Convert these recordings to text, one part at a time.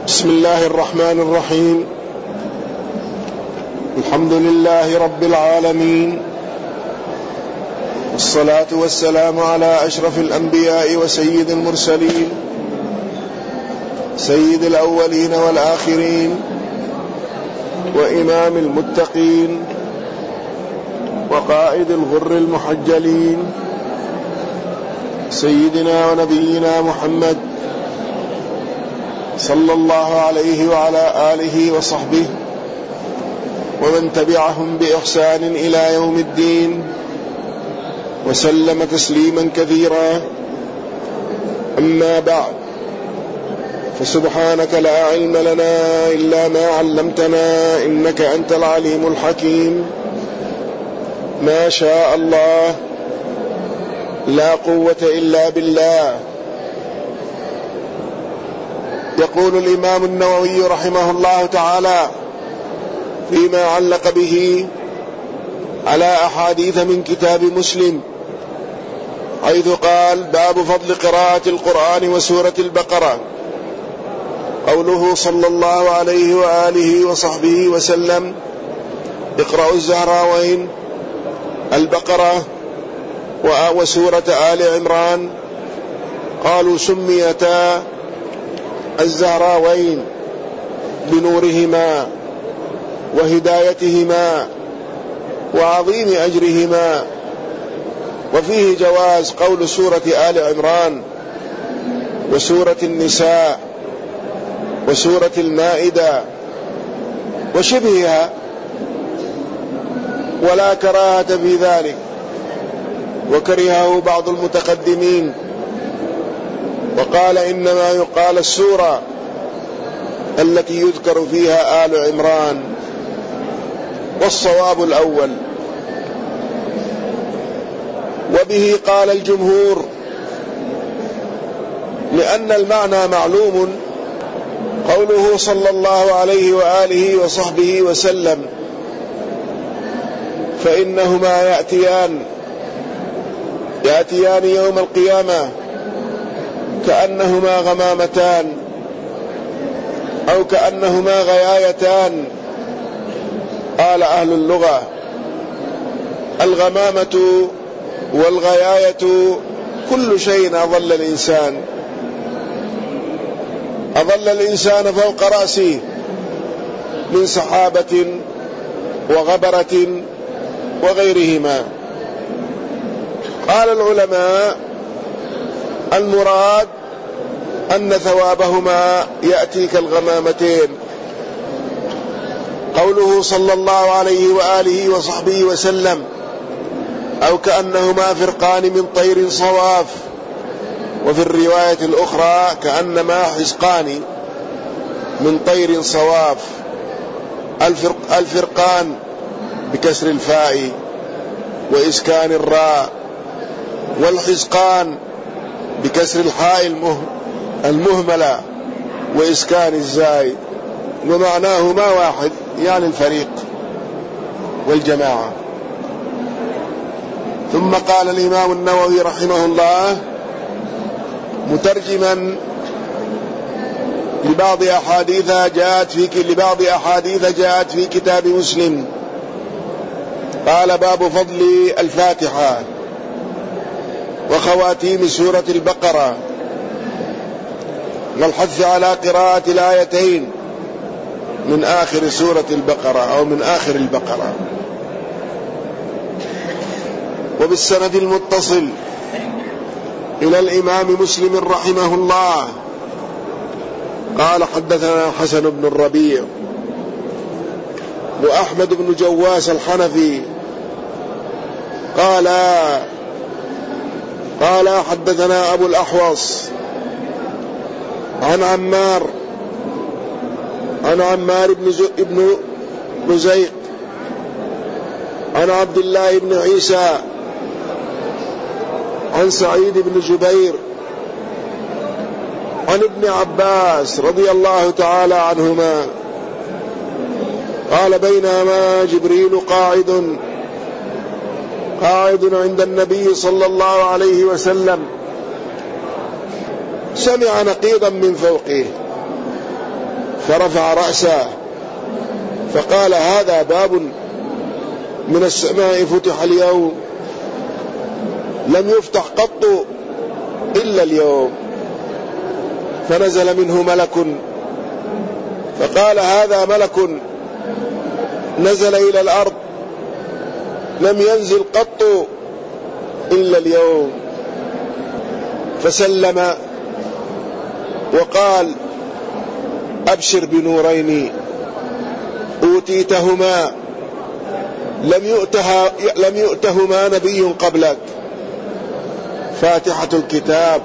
بسم الله الرحمن الرحيم. الحمد لله رب العالمين، والصلاة والسلام على أشرف الأنبياء وسيد المرسلين، سيد الأولين والآخرين، وإمام المتقين، وقائد الغر المحجلين، سيدنا ونبينا محمد صلى الله عليه وعلى آله وصحبه ومن تبعهم بإحسان إلى يوم الدين، وسلم تسليما كثيرا. أما بعد، فسبحانك لا علم لنا إلا ما علمتنا، إنك أنت العليم الحكيم. ما شاء الله، لا قوة إلا بالله. يقول الإمام النووي رحمه الله تعالى فيما علق به على أحاديث من كتاب مسلم، حيث قال: باب فضل قراءة القرآن وسورة البقرة. قوله صلى الله عليه وآله وصحبه وسلم: اقرأوا الزهراوين، البقرة وسورة آل عمران. قالوا: سميتا الزهراوين بنورهما وهدايتهما وعظيم أجرهما. وفيه جواز قول سورة آل عمران وسورة النساء وسورة المائدة وشبهها، ولا كراهة في ذلك، وكرهه بعض المتقدمين وقال: إنما يقال السورة التي يذكر فيها آل عمران، والصواب الأول. وبه قال الجمهور، لأن المعنى معلوم. قوله صلى الله عليه وآله وصحبه وسلم: فإنهما يأتيان يوم القيامة كأنهما غمامتان أو كأنهما غيايتان. قال أهل اللغة: الغمامة والغياية كل شيء أظل الإنسان فوق رأسه من سحابة وغبرة وغيرهما. قال العلماء: المراد أن ثوابهما يأتي كالغمامتين. قوله صلى الله عليه وآله وصحبه وسلم: أو كأنهما فرقان من طير صواف. وفي الرواية الأخرى: كأنما حزقان من طير صواف. الفرقان بكسر الفاء وإسكان الراء، والحزقان بكسر الحاء المهملة وإسكان الزاي، ومعناهما واحد، يعني الفريق والجماعة. ثم قال الإمام النووي رحمه الله مترجما لبعض أحاديث جاءت في كتاب مسلم، قال: باب فضل الفاتحة وخواتيم سورة البقرة، والحث على قراءة الآيتين من آخر سورة البقرة أو من آخر البقرة. وبالسند المتصل إلى الإمام مسلم رحمه الله قال: حدثنا حسن بن الربيع وأحمد بن جواس الحنفي قال حدثنا أبو الأحوص عن عمار بن زيد عن عبد الله بن عيسى عن سعيد بن جبير عن ابن عباس رضي الله تعالى عنهما قال: بينما جبريل قاعد عند النبي صلى الله عليه وسلم سمع نقيضا من فوقه، فرفع رأسه فقال: هذا باب من السماء فتح اليوم، لم يفتح قط إلا اليوم. فنزل منه ملك فقال: هذا ملك نزل إلى الأرض، لم ينزل قط إلا اليوم. فسلم وقال: أبشر بنورين أوتيتهما لم يؤتهما نبي قبلك، فاتحة الكتاب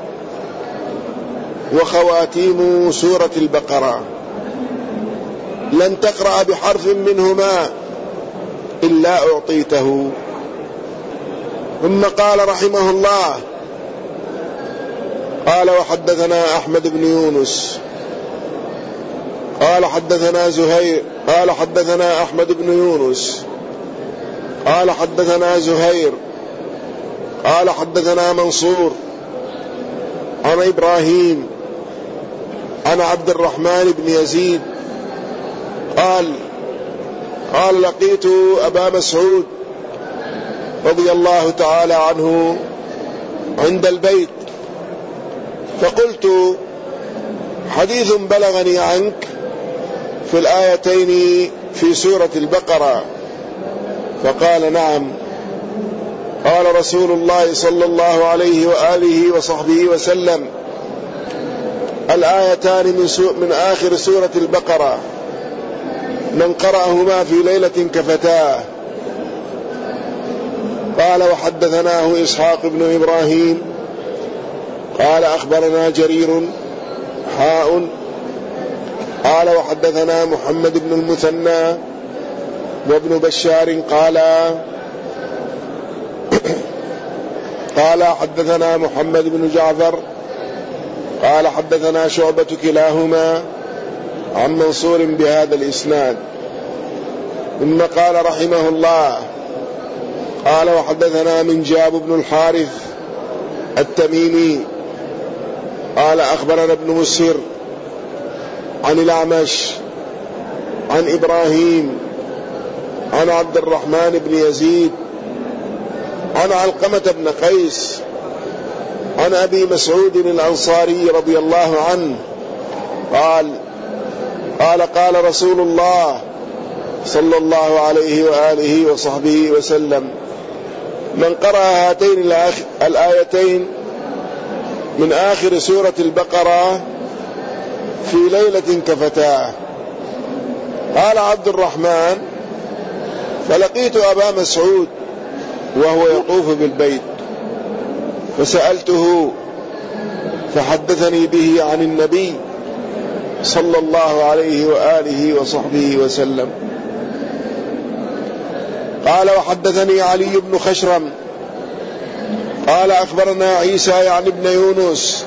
وخواتيم سورة البقرة، لن تقرأ بحرف منهما إلا أعطيته. ثم قال رحمه الله: قال: وحدثنا أحمد بن يونس قال حدثنا زهير قال حدثنا أحمد بن يونس قال حدثنا زهير قال حدثنا منصور عن إبراهيم عن عبد الرحمن بن يزيد قال: لقيت أبا مسعود رضي الله تعالى عنه عند البيت، فقلت: حديث بلغني عنك في الآيتين في سورة البقرة. فقال: نعم. قال رسول الله صلى الله عليه وآله وصحبه وسلم: الآيتان من آخر سورة البقرة من قرأهما في ليلة كفتاه. قال: وحدثناه إسحاق بن إبراهيم قال: أخبرنا جرير قال: وحدثنا محمد بن المثنى وابن بشار قال حدثنا محمد بن جعفر قال حدثنا شعبة كلاهما عن منصور بهذا الإسناد. ثم قال رحمه الله: قال: وحدثنا منجاب بن الحارث التميمي قال: أخبرنا ابن مسهر عن الأعمش عن إبراهيم عن عبد الرحمن بن يزيد عن علقمة بن قيس عن أبي مسعود الأنصاري رضي الله عنه قال رسول الله صلى الله عليه وآله وصحبه وسلم: من قرأ هاتين الآيتين من آخر سورة البقرة في ليلة كفتاه. قال عبد الرحمن: فلقيت أبا مسعود وهو يطوف بالبيت فسألته فحدثني به عن النبي صلى الله عليه وآله وصحبه وسلم. قال: وحدثني علي بن خشرم قال: أخبرنا عيسى يعني ابن يونس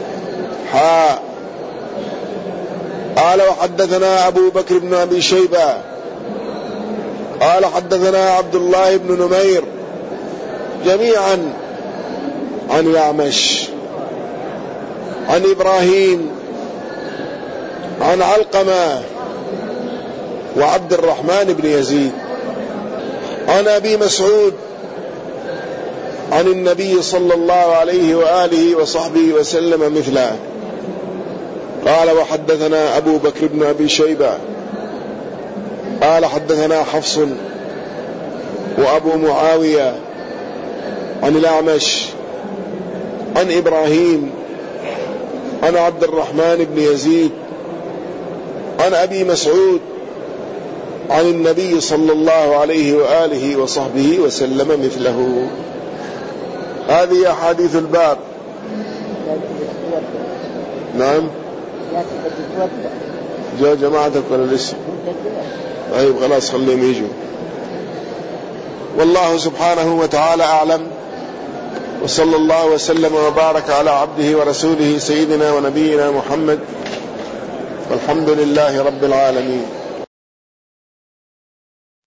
قال: وحدثنا أبو بكر بن أبي شيبة قال: حدثنا عبد الله بن نمير جميعا عن الأعمش عن إبراهيم عن علقمة وعبد الرحمن بن يزيد عن أبي مسعود عن النبي صلى الله عليه وآله وصحبه وسلم مثله. قال: وحدثنا أبو بكر بن أبي شيبة قال: حدثنا حفص وأبو معاوية عن الأعمش عن إبراهيم عن عبد الرحمن بن يزيد عن أبي مسعود عن النبي صلى الله عليه وآله وصحبه وسلم مثله. هذه أحاديث الباب. نعم. جاء جماعتك ولا لسه؟ طيب خلاص خليهم يجوا. والله سبحانه وتعالى أعلم، وصلى الله وسلم وبارك على عبده ورسوله سيدنا ونبينا محمد، والحمد لله رب العالمين.